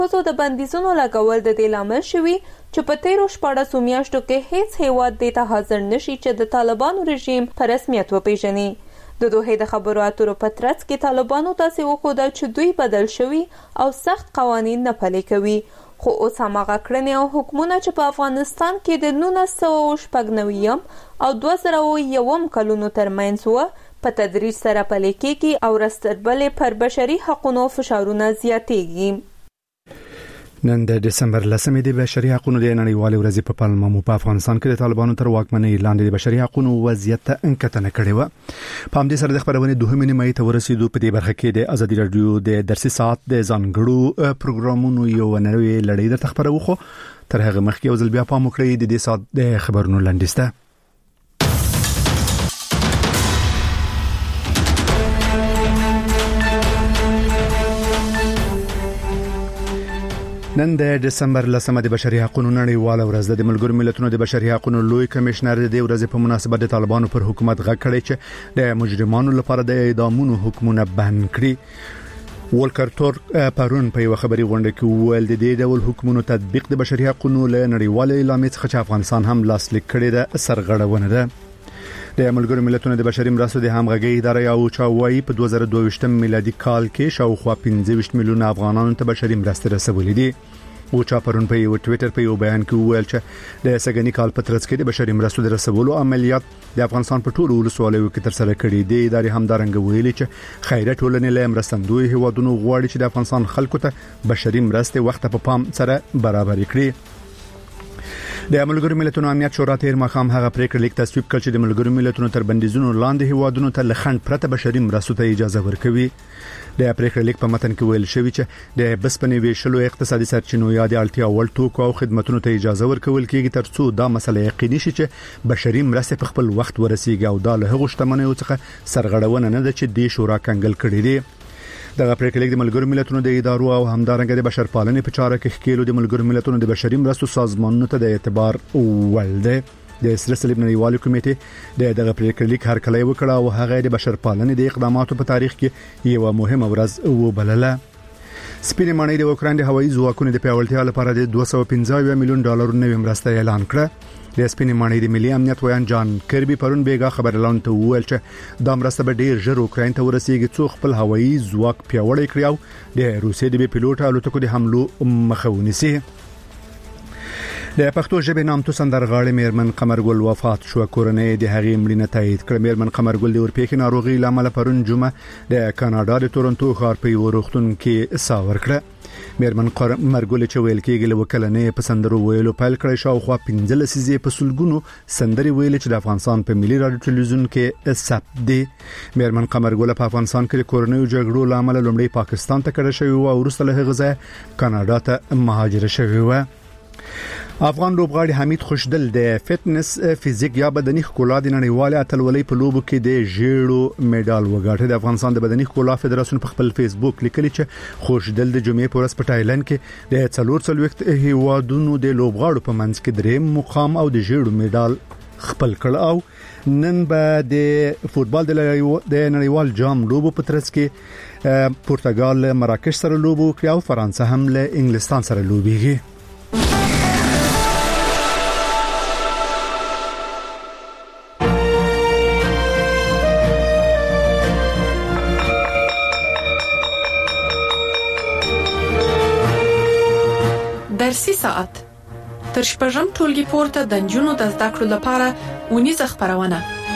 خو د بندیزونو لګول د دې لامل شوي چې په تیرو 14 میاشتو کې هیڅ هیواد دې ته حاضر نشي چې د طالبانو رژیم په رسمیت وپیژني. د دوحې د خبرو اترو په ترڅ کې طالبانو تاسې وښودل چې دوی بدل شوي او سخت قوانین نه پلي کوي، خو اوس هماغه کړنې او حکمونه چې په افغانستان کې د 1996 او 2001 کلونو ترمنځ وو په تدریج سره پلي کېږي او رستربلې پر بشري حقوقو فشارونه زیاتېږي. نن د دسمبر 10 د بشري حقوقو د نړیوال ورځې په پلمه مو په افغانستان کې د طالبانو تر واکمنۍ لاندې د بشري حقوقو وضعیت ته انکتنه کړې و. په همدې سره د خبرونې دوهمې نیمه ته ورسېدو. په دې برخه کې د ازادي رادیو د درسي ساعت د ځانګړو پروګرامونو یو نوې لړۍ د خبرو خو تر هغه مخکې یو ځل بیا پام وکړئ د دې ساعت د خبرونو لاندسته. نن د دسمبر 10 د بشري حقوقو نړیواله ورځ د ملګرو ملتونو د بشري حقوقو لوی کمشنر د ورځې په مناسبت د طالبانو پر حکومت غږ کړی چې د مجرمانو لپاره د اعدامونو حکمونه بند کړي. وولکر تورک پرون په یو خبري غونډه کې وویل د دې ډول حکمونو تطبیق د بشري حقوقو له نړیوال اعلامیې څخه چې افغانستان هم لاسلیک کړی د سرغړونه ده. د ملګرو ملتونو د بشري مرستو د همغږي ادارې او چاوي په 2022 میلادي کال کې شاوخوا 15 میلیون افغانانو ته بشري مرستې رسولې دي. او چا پرون په یو ټوئیټر په یو بیان کې وویل چې د سګنی کال په ترڅ کې د بشري مرستو د رسولو عملیات د افغانستان په ټولو ولسوالیو کې تر سره کړي دي. ادارې همدارنګ ویلي چې خیرات ټولنې له مرستندوی هیوادونو غواړي چې د افغانستان خلکو ته بشري مرستې وخت په پام سره برابر کړي. د ملګرو ملتونو امنیت شورا تیر مخام هغه پریکړه لیک تصویب کړ چې د ملګرو ملتونو تر بندیزونو لاندې هیوادونو ته لخند پرته بشري مرستو ته اجازه ورکوي. د پریکړه لیک په متن کې ویل شوی چې د بسپنې ویشلو اقتصادي سرچینو یا د اړتیا وړ توکو او خدماتو ته اجازه ورکول کېږي ترڅو دا مسله یقیني شي چې بشري مرستې په خپل وخت ورسیږي او دا له هغو شتمنیو څخه سرغړونه نه ده چې د شورا کنګل کړي دي. دغه پریکړه لیک د ملګرو ملتونو د ادارو او همدارنګه د بشرپالنې په چاره کې ښکېلو د ملګرو ملتونو د بشري مرستو سازمانونو ته د اعتبار ول ده. د سره صلیب نړیوال کمیټې دغه پریکړه لیک هرکلی وکړ او هغه د بشرپالنې د اقداماتو په تاریخ کې یو مهمه ورځ وبلله. سپینې ماڼۍ د اوکراین د هوایي ځواکونو د پیاوړتیا لپاره د 250 میلیون ډالر نوې مرسته اعلان کړه. د سپینې ماڼۍ د ملي امنیت ویان جان کربي پرون بیګا خبرلاون ته وویل چې دا مرسته به ډیر ژر اوکراین ته ورسیږي څو خپل هوایي ځواک پیاوړی کړي او د روسیې د بي پیلوټ الوتکو د حملو مخه ونیسي. د پښتو ژبې نامتو سندرغاړې میرمن قمرګل وفات شو. کورنۍ د هغې مړینه تایید کړه. میرمن قمرګل د ورپېښې ناروغي لامل پرون جمعه د کاناډا د تورنټو ښار په یو روغتون کې ساه ورکړه. میرمن قمرګل چې ویل کېږي له وکلنې په سندرو ویلو پیل کړی شاوخوا 15 لسیزې په سلګونو سندري ویل چې د افغانستان په ملي رادیو ټلویزیون کې ثبت دي. میرمن قمرګل په افغانستان کې د کورنیو جګړو لامل لومړی پاکستان ته کډه شوی او وروسته له هغه ځای کاناډا ته مهاجر شوی و. افغان لوبغاړي حمید خوشدل د فټنس فزیک یا بدني ښکلا د نړیوال اتلولۍ په لوبو کې د ژیړو میډال وګاټه. د افغانستان د بدني ښکلا فدراسیون په خپل فیسبوک لیکلي چې خوشدل د جمعې په ورځ په تایلند کې د 44 هیوادونو د لوبغاړو په منځ کې دریم مقام او د ژیړو میډال خپل کړ. او نن به د فوتبال د نړیوال جام لوبو په ترڅ کې پرتګال مراکش سره لوبو کوي او فرانسه هم له انګلستان سره لوبيږي. درسي ساعت تر شپږم ټولګي پورته د نجونو د زده کړو لپاره ونیزه خبرونه.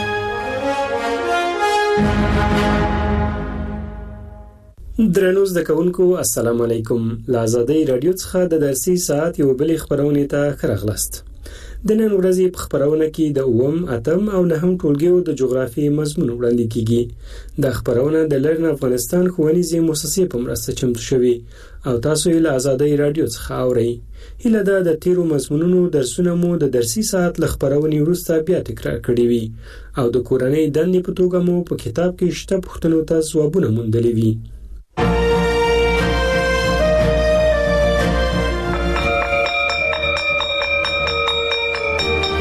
درنو زده کوونکو السلام علیکم. له آزادۍ رادیو څخه د درسي ساعت یو بل خبرونه ته ښه د نن ورځې په خبرونه کې د 8 او 9 ټولګیو د جغرافي مضمون وړاندې کیږي. د خبرونه د لرن افغانستان ښوونیزې مؤسسې په مرسته چمتو شوی او تاسو یې له آزادۍ رادیو څخه اورئ. هله دا د تیرو مضمونونو درسونه مو د درسي ساعت له خبرونې وروسته بیا تکرار کړي وي او د کورنۍ دندې په توګه مو په کتاب کې شته پوښتنو ته ځوابونه موندلي وي.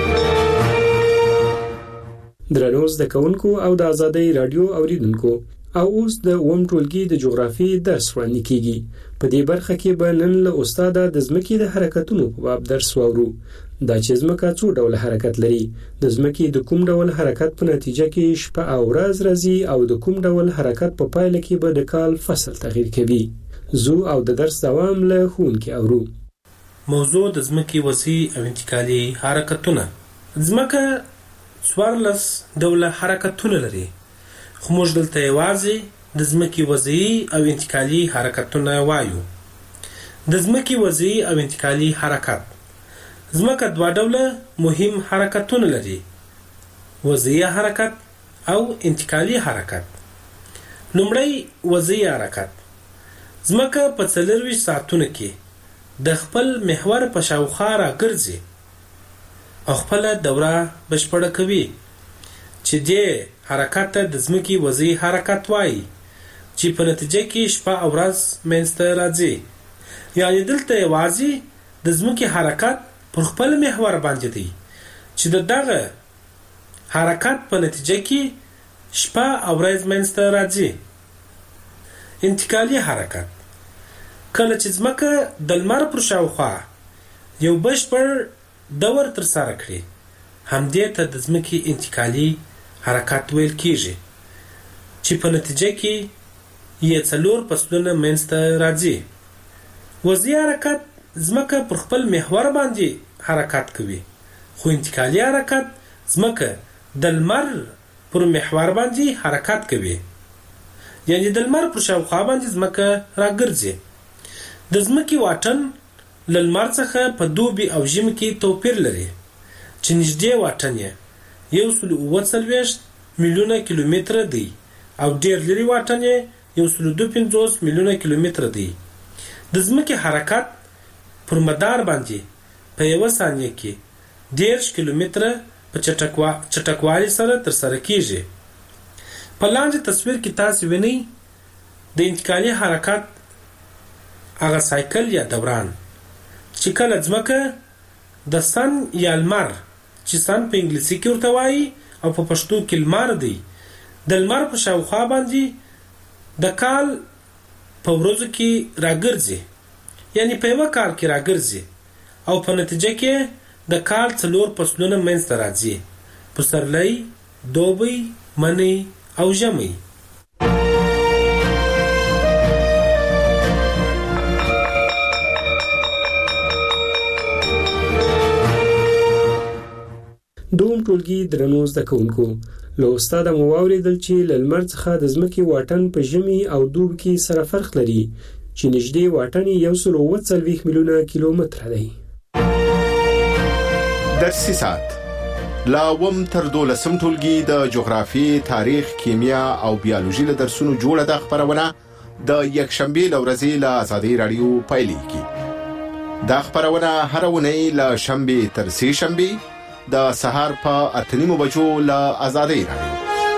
درنو زده کوونکو او د آزادۍ رادیو اوریدونکو، او اوس د اوم ټولګي د جغرافي درس وړاندې کیږي. په دې برخه کې به نن له استاد د ځمکې د حرکتونو په باب درس واورو. دا چې ځمکه څو ډول حرکت لري، د ځمکې د کوم ډول حرکت په نتیجه کې شپه او ورځ راځي او د کوم ډول حرکت په پایله کې به د کال فصل تغییر کوي. زو او د درس دوام له ښوونکي اورو. موضوع د ځمکې وضعي او انتقالي حرکتونه. ځمکه 14 ډوله حرکتونه لري، خو موږ دلته یوازې د ځمکې وضعي او انتقالي حرکتونه وایو. د ځمکې وضعي او انتقالي حرکت. ځمکه 2 ډوله مهم حرکتونه لري، وضعي حرکت او انتقالي حرکت. لومړی وضعي حرکت. ځمکه په 24 ساعتونو کې د خپل محور په شاوخوا راګرځي او خپل دوره بشپړه کوي، چې دې حرکت ته د ځمکې وضعي حرکت وایي، چې په نتیجه کې شپه او ورځ منځته راځي. یعنی دلته یوازې د ځمکې حرکت پر خپل محور باندې دی، چې دغه حرکت په نتیجه کې شپه او ورځ منځته راځي. انتقالي حرکت. کله چې ځمکه د لمر پر شاوخوا یو بشپړ دور تر سره کړي، همدې ته د ځمکې انتقالي حرکت ویل کیږي، چې په نتیجه کې یې 4 فصلونه منځته راځي. وضعي حرکت ځمکه پر خپل محور باندې حرکت کوي، خو انتقالي حرکت ځمکه د لمر پر محور باندې حرکت کوي، یعنی د لمر پر شاوخوا باندې ځمکه راګرځي. د ځمکې واټن له لمر څخه په دوبي او ژمي کې توپیر لري، چې نږدې واټن یې 147 میلیونه کیلومتره دی او ډېر لري واټن یې 152 میلیونه کیلومتره دی. د ځمکې حرکت پر مدار باندې په یوه ثانیه کې 10 کیلومتره په چټکوالي سره ترسره کیږي. په لاندې تصویر کې تاسو وینئ د انتقالي حرکت هغه سایکل یا دوران، چې کله ځمکه د سن یا لمر، چې سن په انګلیسي کې ورته وایي او په پښتو کې لمر دی، د لمر په شاوخوا باندې د کال په ورځو کې راګرځي، یعنی په یوه کال کې راګرځي او په نتیجه کې د کال 4 فصلونه منځته راځي: پسرلی، دوبی، منی او ژمی. دوم ټولګي درنو زده کوونکو، له استاده مو واورېدل چې له لمر څخه د ځمکې واټن په ژمي او دوبي کې سره فرق لري، چې نږدې واټن 140 میلیونه کیلومتره دی. درسي ساعت لا وم تر 12 ټولګي د جغرافي، تاریخ، کیمیا او بیولوژي له درسونو جوړه د خبرونه د یکشنبه لورځي له آزادۍ رادیو پایلیږي. دا خبرونه هر ونې له شنبه تر سه شنبه د سهار په 8:30 بجو له آزادۍ رادیو.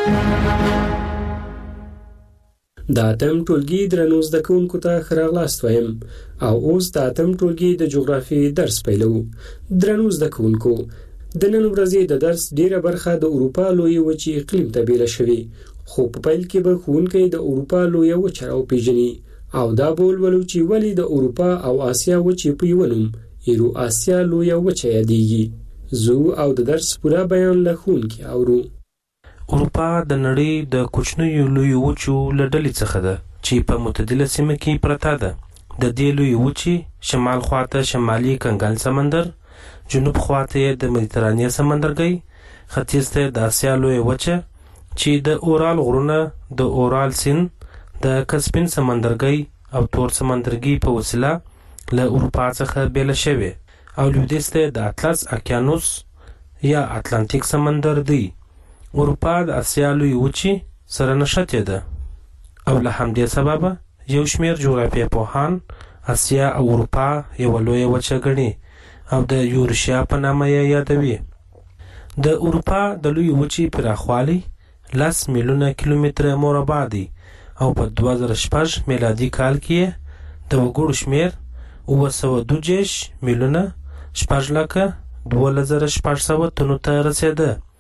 د اتم ټولګي درنو زده کوونکو ته ښه راغلاست وایم او اوس د اتم ټولګي د جغرافي درس پیلو. درنو زده کوونکو، د نن ورځې د درس ډیره برخه د اروپا لوی وچې اقلیم ته بیله شوې، خو په پیل کې به ښوونکی د اروپا لوی وچه راوپېژني او دا به ولولو چې ولې د اروپا او آسیا وچې په یوه نوم ایرو آسیا لوی وچه یادېږي. زو او د درس پوره بیان له ښوونکي اورو. اروپا د نړۍ د کوچنیو لویو وچو له ډلې څخه ده، چې په معتدله سیمه کې پرته ده. د دې لویې وچې شمال خواته شمالي کنګل سمندر، جنوب خواته د مدیترانې سمندرګي، ختیځ ته د آسیا لویه وچه چې د اورال غرونه، د اورال سیند، د کسپین سمندرګي او تور سمندرګي په وسیله له اروپا څخه بیله شوې، او لویدیځ ته د اطلس اقیانوس یا اتلانتیک سمندر دی. اروپا د آسیا لویې وچې سره نښتې ده او له همدې سببه یو شمېر جغرافیه پوهان آسیا او اروپا یوه لویه وچه ګڼي او د یورشیا په نامه یې یادوي. د اروپا د لویې وچې پراخوالی 10 میلیونه کیلومتره مربع دی او په 2006 میلادي کال کې د وګړو شمېر 922 میلیونه 6,12,600 تنو ته رسېده.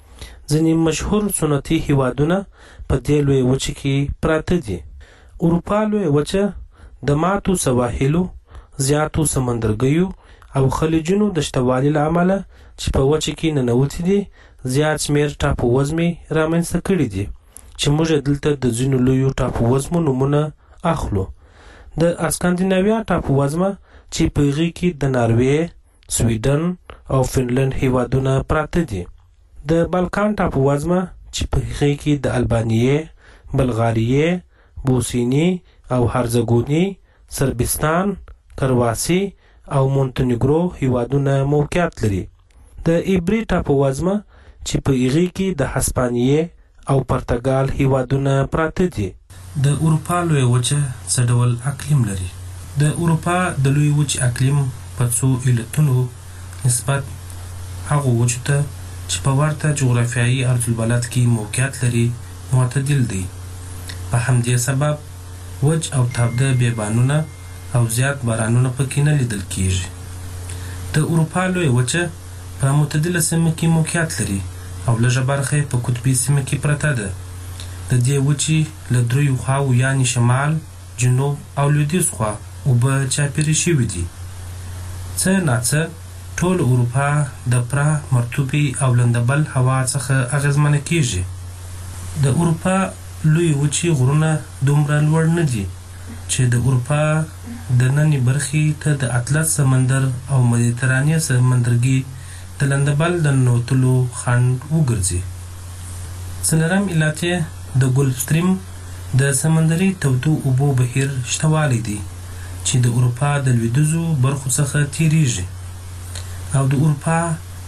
ځینې مشهور سنتي هیوادونه په دې لوی وچه کې پراته دي. اروپا لوی وچه د ماتو سواحلو، زیاتو سمندرګیو او خلیجونو د شتوالي له امله چې په وچه کې ننوتي دي زیات شمېر ټاپووزمې رامنځته کړي دي چې موږ دلته د ځینو لویو ټاپووزمو نومونه اخلو. د اسکاندیناویا ټاپووزمه چې په هغې کې د ناروې، سویډن او فنلند هیوادونه پراته دي. د بالکان ټاپووزمه چې په هغې کې د البانیې، بلغاریې، بوسنی او هرزګونی، سربستان، کرواسی او مونتنیګرو هیوادونه موقعیت لري. د ایبری ټاپووزمه چې په هغې کې د هسپانیې او پرتګال هیوادونه پراته دي. د اروپا لوی وچه څه ډول اقلیم لري؟ د اروپا د لوی وچې اقلیم په څو علتونو نسبت هغو وچو ته چې په ورته جغرافیایي عرضالبلد کې موقعیت لري معتدل دی. په همدې سبب وچ او تابده بیابانونه او زیات بارانونه پکې نه لیدل کیږي. د اروپا لوی وچه په معتدله سیمه کې موقعیت لري او لږه برخه په قطبي سیمه کې پرته ده. د دې وچې له دریو خواو یعنې شمال، جنوب او لویدیځ خوا اوبه چاپېرې شوي دي. څه ناڅه ټول اروپا د پره، مرطوبې او لندبل هوا څخه اغېزمنه کیږي. د اروپا لوی وچې غرونه دومره لوړ نه دي چې د اروپا د نننۍ برخې ته د اطلس سمندر او مدیترانې سمندرګي د لندبل د ننوتلو خنډ وګرځي. څلورم علت یې د ګلف سټریم د سمندري تودو اوبو بهیر شتوالی دی چې د اروپا د لویدیځو برخو څخه تیریږي او د اروپا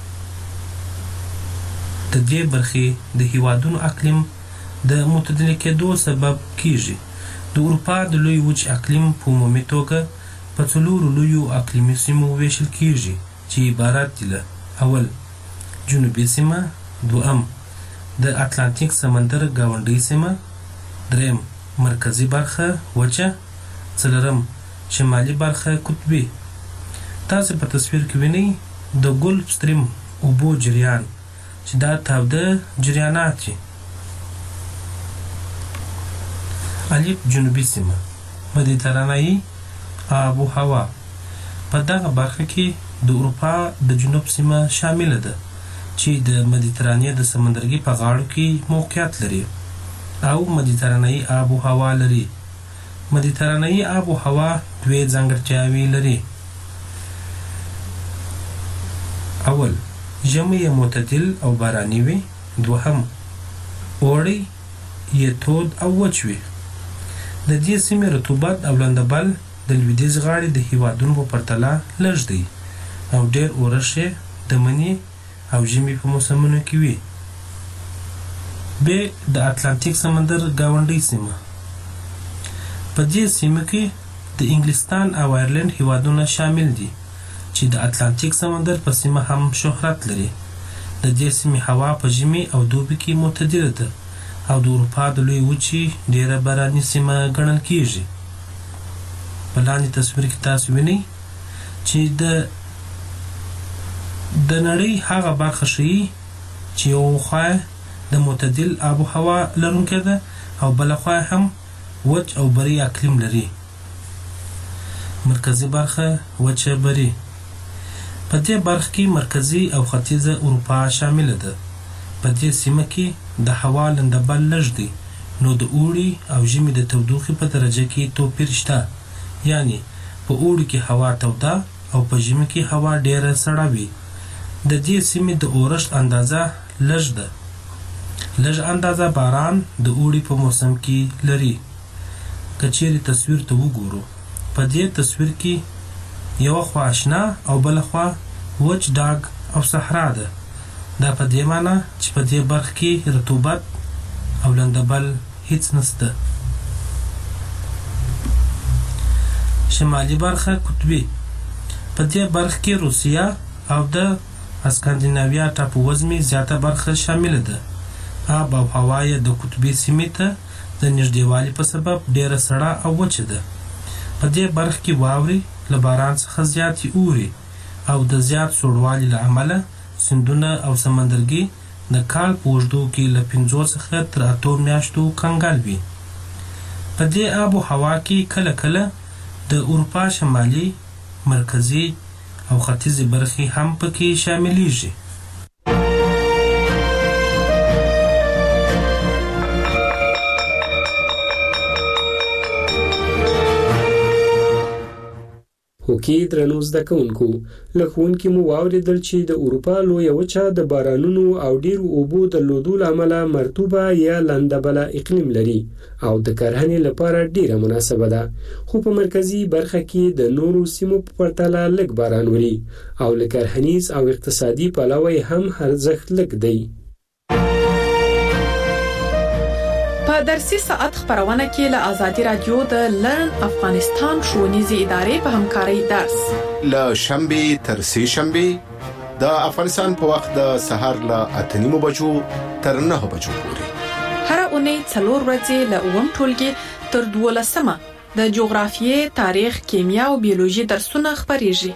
د دې برخې د هیوادونو اقلیم د معتدل کېدو سبب کیږي. د اروپا د لوی وچ اقلیم په عمومي توګه په څلورو لویو اقلیمي سیمو ویشل کیږي چې عبارت دي له: اول جنوبي سیمه، دویم د اتلانتیک سمندر ګاونډۍ سیمه، دریم مرکزی برخه وچه، څلورم شمالي برخه قطبي. تاسو په تصویر کې وینئ د ګلف سټریم اوبو جریان چې دا تاوده جریانات دي. الف جنوبي سیمه، مدیترانه‌ای آب و هوا. په دغه برخه کې د اروپا د جنوب سیمه شامله ده چې د مدیترانې د سمندرګي په غاړو کې موقعیت لري او مدیترانه‌ای آب و هوا لري. مدیترانه‌ای آب و هوا دوه ځانګړتیاوې لري. اول، ژمی معتدل او باراني وي. دوهم، اوړی یې تود او وچ وي. د دې سیمې رطوبت او لندبل د لویدیځ غاړې د هیوادونو په پرتله لږ دی او ډېر اورښت یې د مني او ژمي په موسمونو کې وي. ب، د اتلانتیک سمندر ګاونډۍ سیمه. په دې سیمه کې د انګلستان او آیرلند هیوادونه شامل دي چې د اتلانتیک سمندر په سیمه هم شهرت لري. د دې سیمې هوا په ژمي او دوبي کې معتدله ده او د اروپا د لوی وچې ډېره باراني سیمه ګڼل کیږي. په لاندې تصویر کې تاسو وینئ چې د نړۍ هغه برخه ښیي چې یو خوا د معتدل آب و هوا لرونکې ده او بله خوا هم وچ او بري اقلیم لري. مرکزي برخه وچه بري. په دې برخه کې مرکزي او ختیځه اروپا شامله ده. په دې سیمه کې د هوا لندبل لږ دی نو د اوړي او ژمي د تودوخې په درجه کې توپیر شته، یعنی په اوړي کې هوا توده او په ژمي کې هوا ډیره سړه وي. د دې سیمې د اورښت اندازه لږ ده. لږ اندازه باران د اوړي په موسم کې لري. که چیرې تصویر ته وګورو، په دې تصویر کې یوه خوا شنه او بله خوا وچ ډاګ او صحرا ده. دا په دې معنی چې په دې برخه کې رطوبت او لندبل هیڅ نشته. شمالي برخه قطبي. په دې برخه کې روسیه او د اسکاندیناویا ټاپووزمې زیاته برخه شامله ده. آب او هوا یې د قطبي سیمې ته د نږدېوالي په سبب ډیره سړه او وچه ده. په دې برخه کې واورې له باران څخه زیاتې اوري او د زیات سوړوالي له امله سیندونه او سمندرګي د کال په اوږدو کې له 5 څخه تر 8 میاشتو کنګل وي. په دې آب و هوا کې کله کله د اروپا شمالي، مرکزي او ختیځې برخې هم پکې شاملېږي. هوکې درنو زده کوونکو، له ښوونکي مو واورېدل چې د اروپا لویه وچه د بارانونو او ډېرو اوبو درلودو له امله مرطوبه یا لندبله اقلیم لري او د کرهنې لپاره ډېره مناسبه ده، خو په مرکزي برخه کې د نورو سیمو په پرتله لږ باران وري او له کرهنیز او اقتصادي پلوه هم ارزښت لږ دی. په درسي ساعت خبرونه کې له آزادي رادیو د لرن افغانستان ښوونیزې ادارې په همکارۍ درس له شنبه تر سه شنبه د افغانستان په وخت د سحر له 8:30 بجو تر 9 بجو پورې هر اونۍ 4 ورځې له 9 ټولګي تر 12 د جغرافیې، تاریخ، کیمیا او بیولوژي درسونه خبرېږي.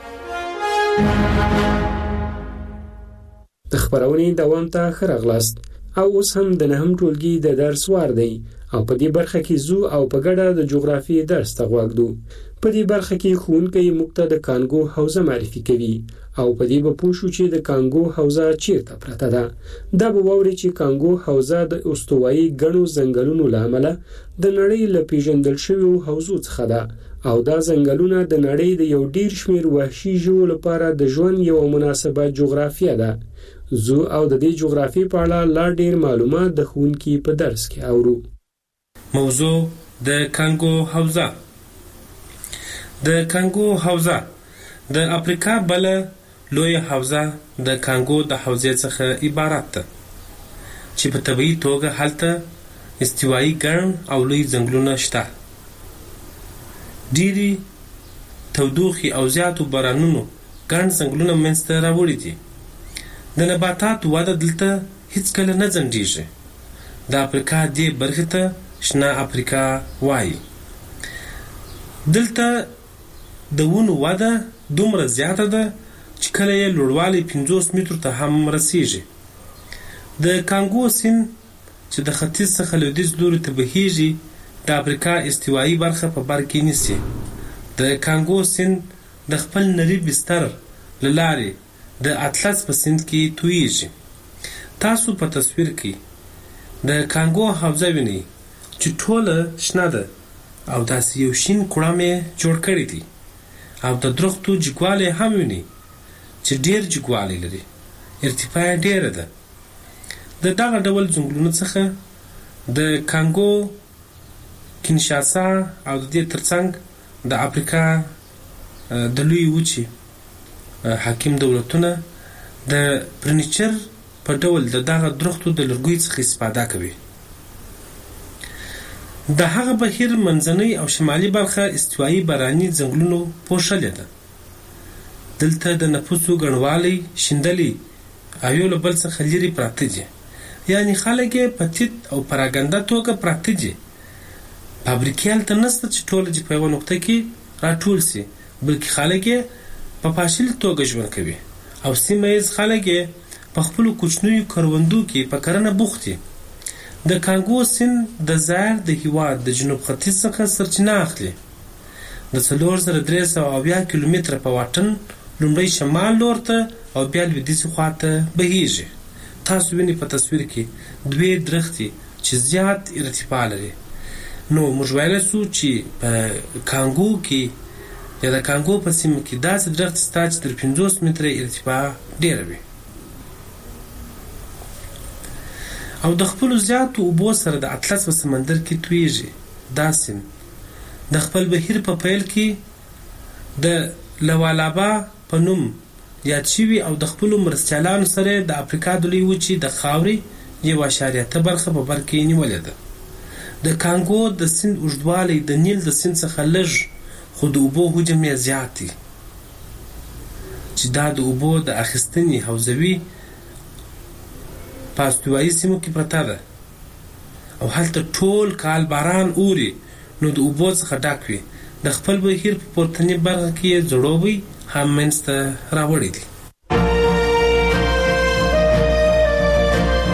د خبرونې دوام ته ښه راغلاست. او اوس هم د 9 ټولګي د درس وار دی او په دې برخه کې زو او په ګډه د جغرافیې درس ته غواړو. په دې برخه کې ښوونکی موږ ته د کانګو حوزه معرفي کوي او په دې به پوه شو چې د کانګو حوزه چیرته پرته ده. دا به واوري چې کانګو حوزه د استوایي ګڼو ځنګلونو له امله د نړۍ له پیژندل شویو حوزو څخه ده او دا ځنګلونه د نړۍ د یو ډیر شمیر وحشي ژوو لپاره د ژوند یو مناسبه جغرافیه ده. زو او د دې جغرافي په اړه لا ډیر معلومات د ښوونکي په درس کې اورو. موضوع د کانګو حوزه. د کانګو حوزه د افریقا بل لوی حوزه د کانګو د حوزې څخه عبارت ده چې په طبيعي توګه هلته استوایي ګرم او لوی ځنګلونه شته. ډېری تودوخي او زیاتو بارانونو ګڼ ځنګلونه منځته راوړي دي. د نباتاتو وده دلته هیڅ کله نه ځنډېږي. د افریقا دې برخې ته شنه افریقا وایي. دلته د ونو وده دومره زیاته ده چې کله یې لوړوالی 50 مترو ته هم رسیږي. د کانګو سیند چې د ختیځ څخه لویدیځ لوري ته بهیږي د افریقا استوایي برخه په بر کې نیسي. د کانګو سیند د خپل نری بستر له لارې د اطلس په سیند کې تویږي. تاسو په تصویر کې د کانګو حوزه وینئ چې ټوله شنه ده او داسې یو شین کوړم یې جوړ کړی دی او د درختو جګوالی هم وینئ چې ډېر جګوالی لري. ارتفاع ډېره ده. د دغه ډول ځنګلونو څخه د کانګو، کینشاسا او د دې ترڅنګ د افریقا د لوی وچې حاکم دولتونه د فرنیچر په ډول د دغه درختو د لرګیو څخه استفاده کوي. د هغه بهیر منځنۍ او شمالي برخه استوایي باراني ځنګلونو پوښلې ده. دلته د نفوسو ګڼوالی شیندلي او یو له بل څخه لرې پراته دي، یعنی خلک یې په تیت او پراګنده توګه پراته دي. فابریکې هلته نشته چې ټوله په یوه نقطه کې راټول سي، بلکې خلک یې په پاشلې توګه ژوند کوي او سیمه ییز خلک یې په خپلو کوچنیو کروندو کې په کرنه بوخت دي. د کانګو سیند د ظاهر د هېواد د جنوب ختیځ څخه سرچینه اخلي. د 4370 کیلومتره په واټن لومړی شمال لور ته او بیا لویدیځې خواته بهیږي. تاسو وینئ په تصویر کې دوې درختې چې زیات ارتفاع لري. نو موږ ویلی سو چې په کانګو کې یا د کانګو په سیمه کې داسې درخت شته چې تر 50 متره ارتفاع ډېره وي او د خپلو زیاتو اوبو سره د اطلس په سمندر کې تویږي. دا سیند د خپل بهیر په پیل کې د لوالابا په نوم یاد شوي او د خپلو مرستیالانو سره د افریقا د لوی وچې د خاورې 1.3 برخه په بر کې نیولې ده. د کانګو د سیند اوږدوالی د نیل د سیند څخه لږ خو د اوبو حجم یې زیات دی چې دا د اوبو د اخیستنې حوزوي په استوایي سیمو کې پرته ده او هلته ټول کال باران اوري، نو د اوبو څخه ډک وي. د خپل بهیر په پورتنۍ برخه کې یې ځړوبی هم منځته راوړی دي.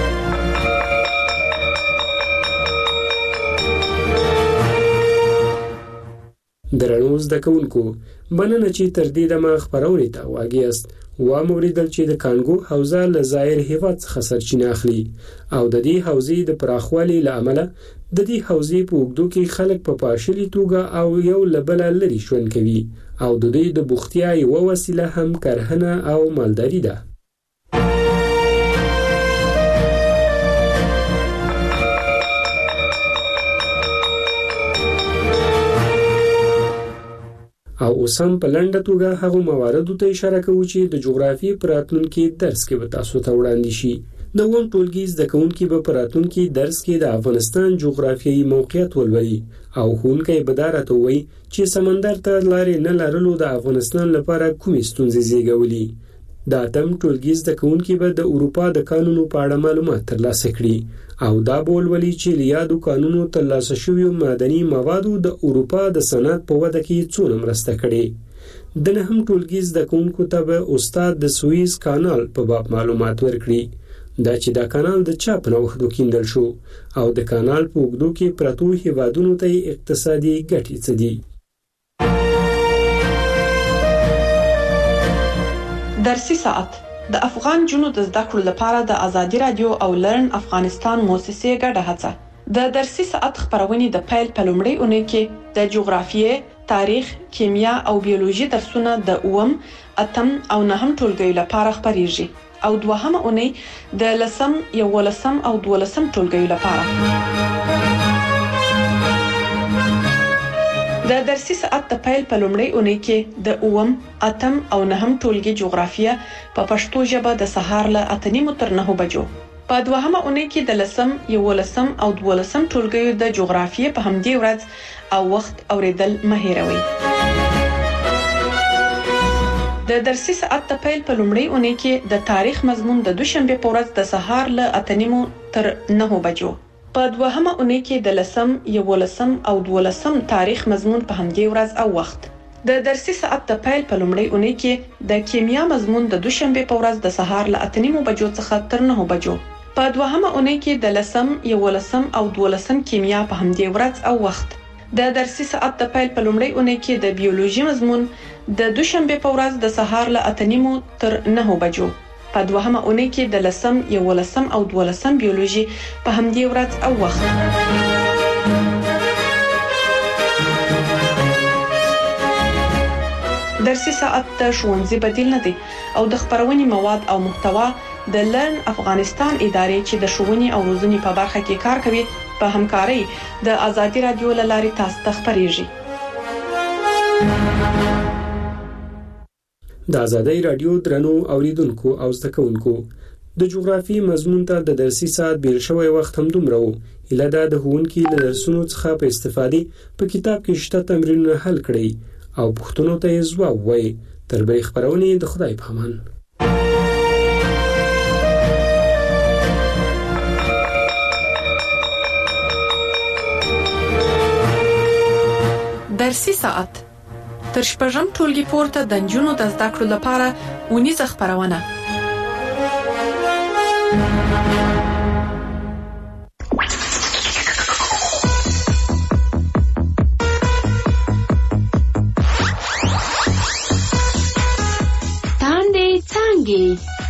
درنو زده کوونکو مننه چې تر دې دمه خبرونه ته واګیاست و موریدل چې د کانګو حوزه له ظاهر هیواد څخه سرچینه اخلي او د دې حوزې د پراخوالي لامل د دې حوزې په اوږدو کې خلک په پاشلي توګه او یو لبل لري ژوند کوي او د دې د بوختیا یو وسیله هم کرهنه او مالداري ده. او اوسم په لنډه توګه هغه مواردو ته اشاره کوو چې د جغرافیې پراتونکو درس کې به تاسو ته وړاندې شي. د وون ټولګي زده کوونکي به پراتونکو درس کې د افغانستان جغرافیایي موقعیت ولولي او ښوونکی به درته وایي چې سمندر ته لارې نه لرلو د افغانستان لپاره کومې ستونزې زیږولې. د اتم ټولګي زده کوونکي به د اروپا د قانونو په اړه معلومات ترلاسه کړي او دا بولولي چې لیادو قانونو ترلاسه شویو معدني موادو د اروپا د صنعت په وده کې څونه مرسته کړې. د نهم ټولګي زده کوونکو ته به استاد د سویز کانال په باب معلومات ورکړي دا چې دا کانال د چا په نوښت وکیندل شو او د کانال په اوږدو کې پرتو هیوادونو ته اقتصادي ګټې څه دي. درسي ساعت د افغان جنو د زده کړو لپاره د ازادي رادیو او لرن افغانستان موسسې ګډه هڅه. د درسي ساعت خبرونه د پیل په لومړۍ اونۍ کې د جغرافیې، تاریخ، کیمیا او بیولوژي درسونه د 8م، 8م او 9م ټولګیو لپاره خبريږي او دوهمه اونۍ د 10م، 11م او 12م ټولګیو لپاره. د درسي ساعت د پیل په لومړۍ اونۍ کې د 8م، 8م او 9م ټولګي جغرافیه په پښتو ژبه د سهار له 8:30 تر 9 بجو. په دوهمه اونۍ کې د 10م، 11م او 12م ټولګیو د جغرافیه په همدې ورځ او وخت اوریدل مه هېروئ. د درسي ساعت د پیل په لومړۍ اونۍ کې د تاریخ مضمون د دوشنبه په ورځ د سهار له 8:30 تر 9 بجو. په دوهمه اونۍ کې د 10م، 11م او 12م تاریخ مضمون په همدې ورځ او وخت. د درسي ساعت د پیل په لومړۍ اونۍ کې د کیمیا مضمون د دوشنبه په ورځ د سهار له 8:30 بجو څخه تر 9 بجو. په دوهمه اونۍ کې د 10م، 11م او 12م کیمیا په همدې ورځ او وخت. د درسي ساعت د پیل په لومړۍ اونۍ کې د بیولوژي مضمون د دوشنبه په ورځ د سهار له 8:30 تر 9 بجو. په دوهمه اونۍ کې د 10م، 11م او 12م بیولوژي په همدې ورځ او وخت. درسي ساعت د ښوونځي بدیل نه دی او د خبرونې مواد او محتوا د لرن افغانستان ادارې چې د ښوونې او روزنې په برخه کې کار کوي په همکارۍ د ازادي رادیو له لارې تاسو ته خبريږي. د ازادي رادیو درنو اوریدونکو او زده کوونکو د جغرافي مضمون ته د درسي ساعت بیل شوی وخت هم دومره و. اله دا د ښوونکي له درسونو څخه په استفادې په کتاب کې شته تمرینونه حل کړئ او پوښتنو ته یې ځواب وایي. تر بلې خبرونې د خدای په امان. درسي ساعت تر شپږم ټولګي پورته د نجونو د زده کړو لپاره اونیزه خبرونه. تاندې څانګې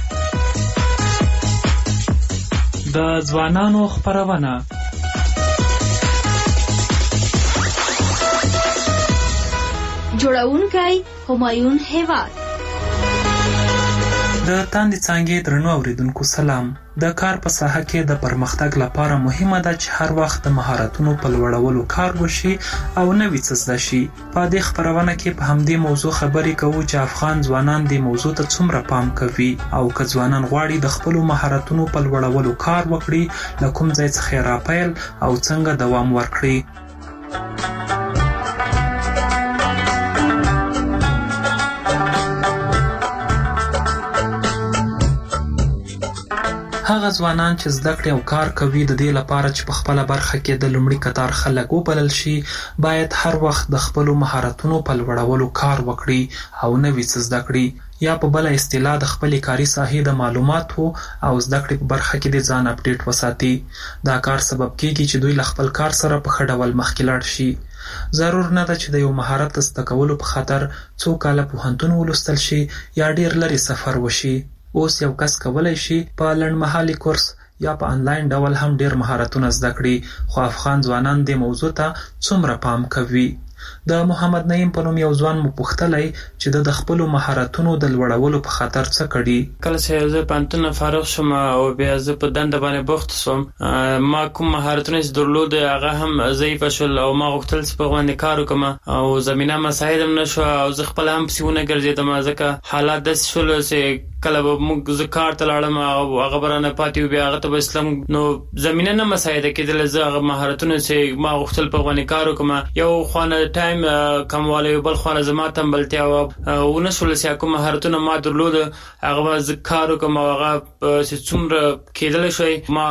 د ځوانانو خبرونه. جوړونکی همایون هیواد. د تاندې څانګې درنو اوریدونکو سلام. د کار په ساحه کې د پرمختګ لپاره مهمه ده چې هر وخت د مهارتونو په لوړولو کار وشي او نوې څه زده شي. په دې خبرونه کې په همدې موضوع خبرې کوو چې افغان ځوانان دې موضوع ته څومره پام کوي او که ځوانان غواړي د خپلو مهارتونو په لوړولو کار وکړي له کوم ځای څخه راپیل او څنګه دوام ورکړي. هغه ځوانان چې زده کړې او کار کوي د دې لپاره چې په خپله برخه کې د لومړي کتار خلک وبلل شي باید هر وخت د خپلو مهارتونو په لوړولو کار وکړي او نوې څه زده کړي یا په بله اصطلاح د خپلې کاري ساحې د معلوماتو او زده کړې په برخه کې د ځان اپډیټ وساتي. دا کار سبب کیږي چې دوی له خپل کار سره په ښه ډول مخکې لاړ شي. ضرور نه ده چې د یو مهارت زده کولو په خاطر څو کاله پوهنتون ولوستل شي یا ډیر لرې سفر وشي. اوس یو کس کولی شي په لنډمهالي کورس یا په انلاین ډول هم ډیر مهارتونه زده کړي، خو افغان ځوانان دې موضوع ته څومره پام کوي؟ د محمد نعیم په نوم یو ځوان مو پوښتلی چې د خپلو مهارتونو د لوړولو په خاطر څه کړي. کله چې زه پوهنتون نه فارغ شوم او بیا زه په دنده باندې بوخت شوم، ما کوم مهارتونه چې درلود هغه هم ضعیفه شول او ما غوښتل چې په باندې کار وکړم او زمینه مساعد هم نشوه او زه خپله هم پسې ونه ګرځېدم، ځکه حالات داسې شول چې کله به موږ زه کار ته لاړم او هغه به رانه پاتې و، بیا هغه ته به اسلام نو زمینه نه مساعده کېدله. زه هغه مهارتونه چې ما غوښتل په باندې کار وکړم، یو خوا ټایم کموالی، بل خوا زما تنبلتیا ونه شول چې کوم مهارتونه ما درلود هغه به زه کار وکړم او هغه چې څومره کېدلی شوی ما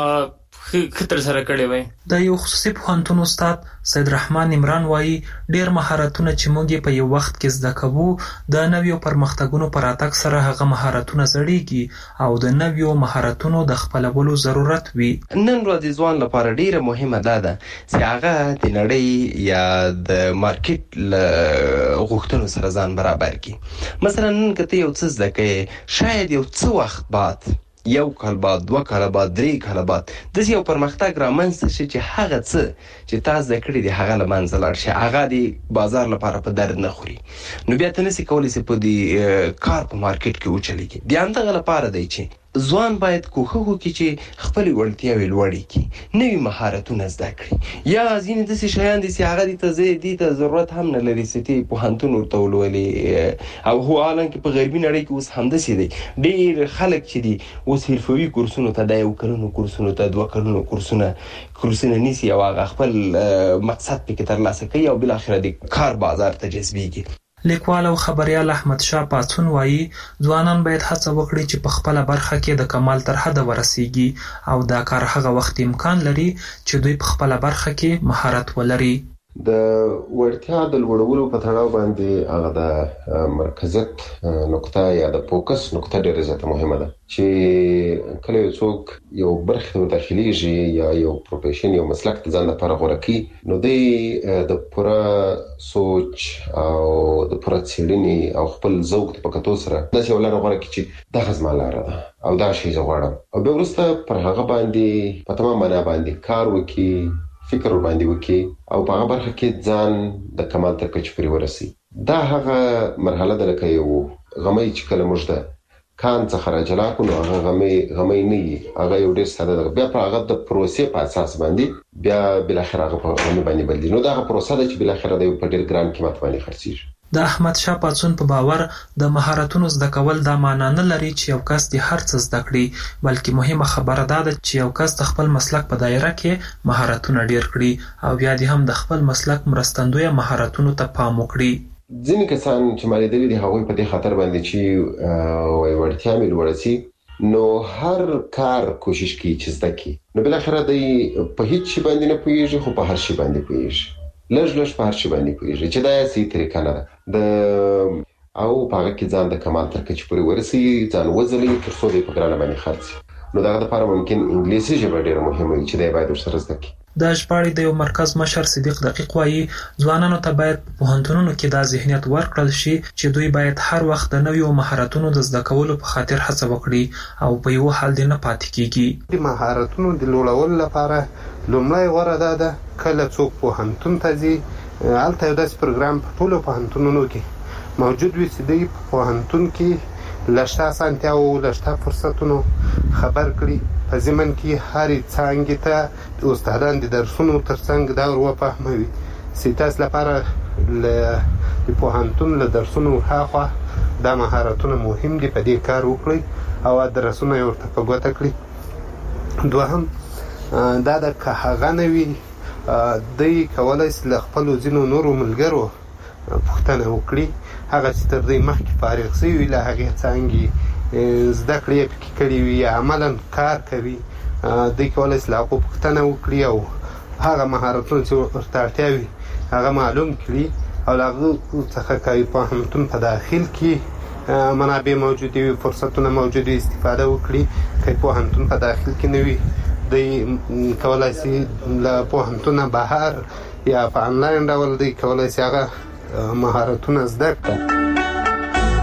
خطر سره کړی وای. د یو خصوصي پوهنتون استاد سید رحمان عمران وایي ډیر مهارتونه چې موږ په یو وخت کې زده کوو د نویو پرمختګونو پر راتګ سره هغه مهارتونه زړیږي او د نویو مهارتونو د خپلولو ضرورت وي. نن ورځ ځوان لپاره ډیره مهمه ده چې هغه د نړۍ یا د مارکیټ غوښتنو سره ځان برابر کړي. مثلا نن که ته یو څه زده کوې، شاید یو څه وخت بعد، یو کال بعد، 2 کاله بعد، 3 کاله بعد داسې یو پرمختګ رامنځته شي چې هغه څه چې تا زده کړي دي هغه له منځه لاړ شي، هغه د بازار لپاره په درد نه خوري، نو بیا ته نسې کولی چې په دې کار په مارکیټ کې وچلېږي. د همدغه لپاره دی چې ځوان باید کوښښ وکړي چې خپلې وړتیاوې لوړې کړي، نوي مهارتونه زده کړي، یا ځینې داسې شیان دي چې هغه دې ته ضرورت هم نه لري چې ته پوهنتون ورته ولولې. او هو حالانکې په غربي نړۍ کې اوس همداسې دی، ډېر خلک چې دي اوس حرفوي کورسونو ته، د 1 کلونو کورسونو ته، 2 کلونو کورسونه نیسي او هغه خپل مقصد پکې ترلاسه کوي او بالاخره د کار بازار ته جذبېږي. لیکوال او خبریال احمد شاه پاڅون وایي ځوانان باید هڅه وکړي چې په خپله برخه کې د کمال تر حده ورسیږي او دا کار هغه وخت امکان لري چې دوی په خپله برخه کې مهارت ولري. د وړتیا د لوړولو په تړاو باندې هغه د مرکزیت نقطه یا د فوکس نقطه ډېره زیاته مهمه ده چې کله یو څوک یو برخه ته داخليږي یا یو پروفیشن یو مسلک ته ځان لپاره غوره کړي، نو دی د پوره سوچ او د پوره څېړنې او خپل ذوق په کتو سره داسې یو لاره غوره کړي چې دغه زما لاره ده او دا شی زه غواړم، او بیا وروسته پر هغه باندې په تمام معنا باندې کار وکړي، فکر باندې وکړي او په هغه برخه کې ځان د کمال تر کچې پورې ورسي. دا هغه مرحله ده لکه یو غمی چې کله موږ د کان څخه راجلا کړو، هغه غمی نه وي، هغه یو ډېر ساده ده، بیا په هغه د پروسې په اساس باندې بیا بالاخره هغه په غمی باندې بدلېږي. نو دا هغه پروسه ده چې بالاخره د یو په ډېر ګران قیمت باندې خرڅېږي. د احمد شاه پاڅون په باور د مهارتونو زده کول دا معنا نه لري چې یو کس د هر څه زده کړي، بلکې مهمه خبره دا ده چې یو کس د خپل مسلک په دایره کې مهارتونه ډیر کړي او بیا دې هم د خپل مسلک مرستندویه مهارتونو ته پام وکړي. ځینې کسان چې ما لیدلي دي هغوی په دې خاطر باندې چې وړتیا مې لوړه سي، نو هر کار کوشش کوي چې زده کړي، نو بالاخره دی په هیڅ شي باندې نه پوهېږي خو په هر شي باندې پوهېږي، لږ په هر شي باندې پوهېږي چې دا یې صحیح طریقه نه ده او په هغه کې ځان د کمال تر کچې پورې ورسي، ځان وځلوي تر څو دی په ګرانه باندې خرڅ. نو دغه لپاره ممکن انګلیسي ژبه ډېره مهمه وي چې دی باید ورسره زده کړي. د ژباړې د یو مرکز مشر صدیق دقیق وایي ځوانانو ته باید په پوهنتونونو کې دا ذهنیت ورکړل شي چې دوی باید هر وخت د نویو مهارتونو د زده کولو په خاطر هڅه وکړي او په یو حال دې نه پاتې کیږي. د مهارتونو د لوړولو لپاره لومړی غوره ده کله څوک پوهنتون ته ځي، هلته یو داسې پروګرام په ټولو پوهنتونونو کې موجود وي چې دوی په پوهنتون کې له شته اسانتیاوو له شته فرصتونو خبر کړي، په ضمن کې هرې څانګې ته استادان د درسونو تر څنګ دا ور وفهموي چې تاسو لپاره د پوهنتون له درسونو هاخوا دا مهارتونه مهم دي، په دې کار وکړئ او درسونه یې ورته په ګوته کړي. دوهم دا د که هغه نه وي دوی کولی شي له خپلو ځینو نورو ملګرو پوښتنه وکړي، هغه چې تر دوی مخکې فارغ شوي وي له هغې څانګې زده کړې یې پکې کړي وي یا عملا کار کوي، دوی کولی شي له هغو پوښتنه وکړي او هغه مهارتونه چې ورته اړتیا وي هغه معلوم کړي او له هغو څخه که پوهنتون په داخل کې منابع موجودې وي، فرصتونه موجود وي، استفاده وکړي. که پوهنتون په داخل کې نه وي دوی کولی شي له پوهنتونه بهر یا په انلاین ډول دی کولای شي هغه مهارتونه زده کړي.